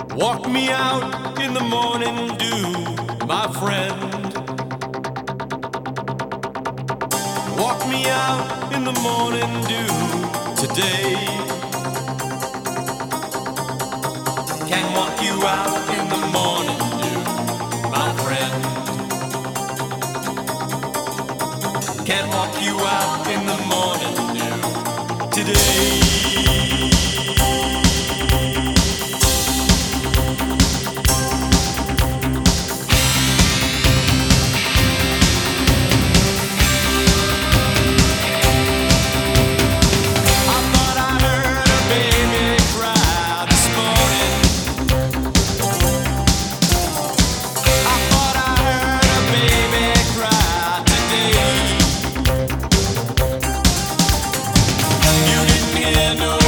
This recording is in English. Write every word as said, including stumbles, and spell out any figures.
Walk me out in the morning dew, my friend. Walk me out in the morning dew today. Can walk you out in the morning dew, my friend. Can walk you out in the morning dew today. No